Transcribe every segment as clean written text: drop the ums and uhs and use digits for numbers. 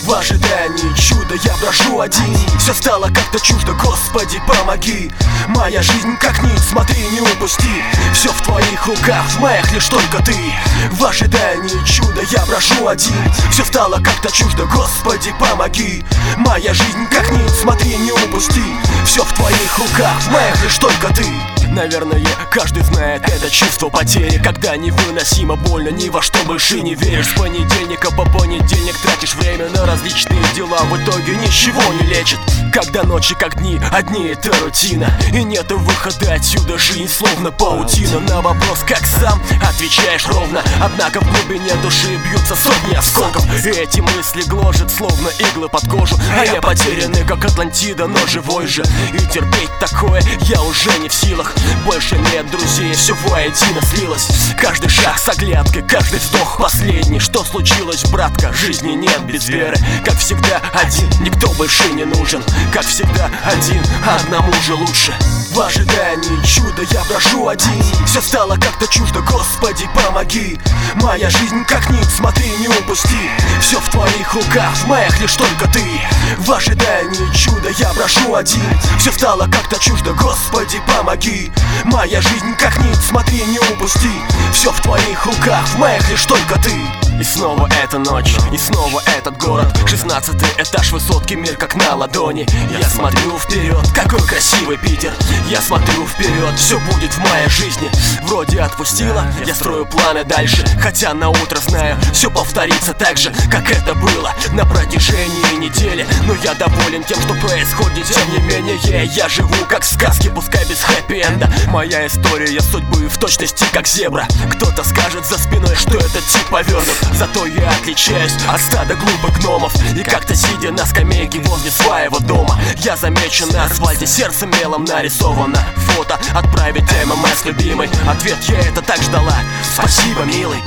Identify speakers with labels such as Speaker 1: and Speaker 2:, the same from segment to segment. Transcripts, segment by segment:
Speaker 1: В ожидании чуда я брожу один. Все стало как-то чуждо, Господи, помоги. Моя жизнь как нить, смотри, не упусти. Все в твоих руках, в моих лишь только ты. В ожидании чуда я брожу один. Все стало как-то чуждо, Господи, помоги. Моя жизнь как нить, смотри, не упусти. Все в твоих руках, в моих лишь только ты. Наверное, каждый знает это чувство потери, когда невыносимо больно, ни во что больше не веришь. С понедельника по понедельник тратишь время на различные дела, в итоге ничего не лечит. Когда ночи как дни, одни это рутина, и нету выхода отсюда, жизнь словно паутина. На вопрос как сам отвечаешь ровно, однако в глубине души бьются сотни осколков. И эти мысли гложат словно иглы под кожу, а я потерянный как Атлантида, но живой же. И терпеть такое я уже не в силах. Больше нет друзей, все воедино слилось. Каждый шаг с оглядкой, каждый вздох последний. Что случилось, братка? Жизни нет без веры. Как всегда один, никто больше не нужен. Как всегда один, одному же лучше. В ожидании чуда я брожу один. Все стало как-то чуждо, Господи, помоги. Моя жизнь как нить, смотри, не упусти. Все в твоих руках, в моих лишь только ты. В ожидании чуда я брожу один. Все стало как-то чуждо, Господи, помоги. Моя жизнь как нить, смотри, не упусти. Все в твоих руках, в моих лишь только ты. И снова эта ночь, и снова этот город. 16-й этаж высотки, мир как на ладони. Я смотрю вперед, какой красивый Питер. Я смотрю вперед, все будет в моей жизни. Вроде отпустила, я строю планы дальше. Хотя на утро знаю, все повторится так же, как это было на протяжении недели. Но я доволен тем, что происходит. Тем не менее, я живу как в сказке, пускай без хэппи-энда. Моя история судьбы в точности как зебра. Кто-то скажет за спиной, что этот тип повернут. Зато я отличаюсь от стада глупых гномов. И как-то сидя на скамейке возле своего дома, я замечен на асфальте, сердцем мелом нарисовано фото. Отправить ММС любимой. Ответ я это так ждала. Спасибо, милый.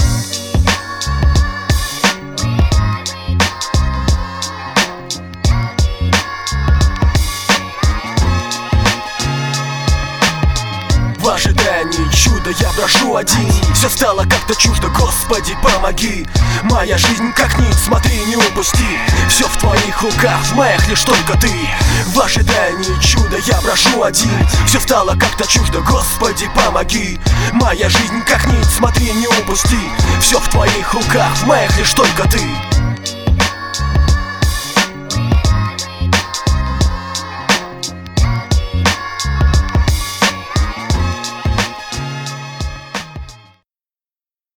Speaker 1: В ожидании чуда я брожу один. Все стало как-то чуждо, Господи, помоги. Моя жизнь как нить, смотри, не упусти. Все в твоих руках, в моих лишь только ты. В ожидании чуда я брожу один. Все стало как-то чуждо, Господи, помоги. Моя жизнь как нить, смотри, не упусти. Все в твоих руках, в моих лишь только ты.